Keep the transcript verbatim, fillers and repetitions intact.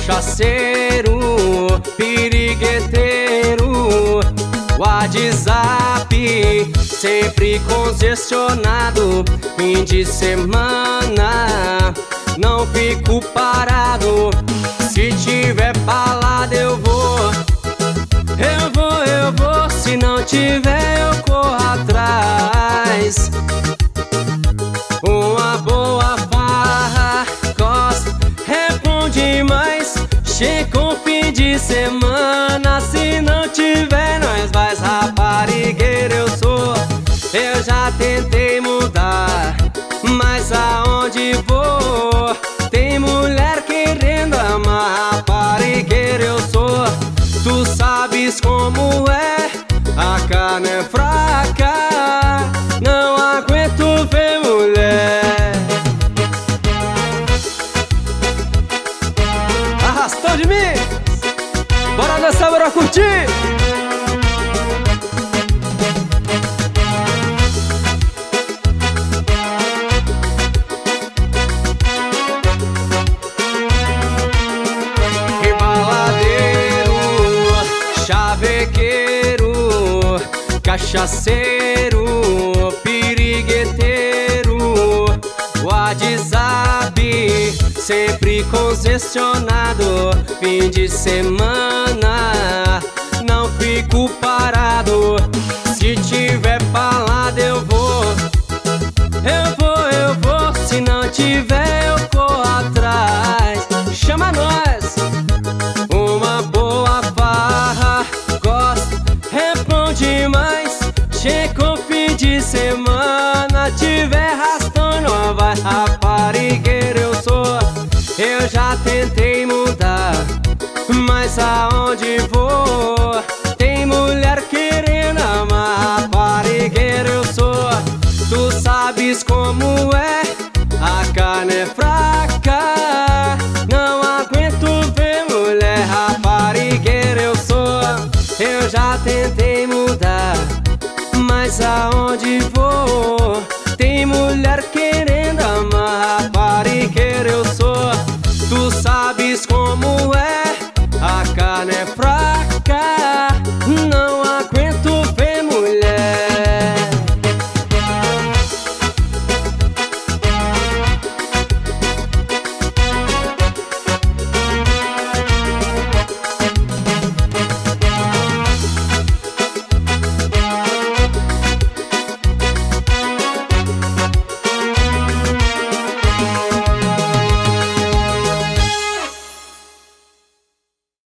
cachaceiro, pirigueteiro, WhatsApp sempre congestionado. Fim de semana não fico parado. Se tiver balada eu vou, eu vou, eu vou. Se não tiver eu corro atrás. Uma boa farra, gosto, é bom demais. Chega o fim de semana, se não tiver nós vai. Raparigueiro eu sou, eu já tentei mudar, mas aonde vou tem mulher querendo amar. Raparigueiro eu sou, tu sabes como é, a carne é fraca, não aguento ver mulher. Arrastão de mim, bora dançar, bora curtir. Chavequeiro, cachaceiro, pirigueteiro, WhatsApp sempre congestionado. Fim de semana não fico parado. Se tiver balada eu vou, eu vou, eu vou. Se não tiver eu corro atrás. Chama nós. Uma boa farra, gosto, é bom demais. Chega o fim de semana, tiver rastão não vai. Raparigueiro eu sou, eu já tentei mudar, mas aonde vou tem mulher querendo amar. Raparigueiro eu sou, tu sabes como é, a carne é fraca, não aguento ver mulher. Raparigueiro eu sou, eu já tentei mudar, mas aonde vou tem mulher querendo amar. Raparigueiro eu sou, tu sabes como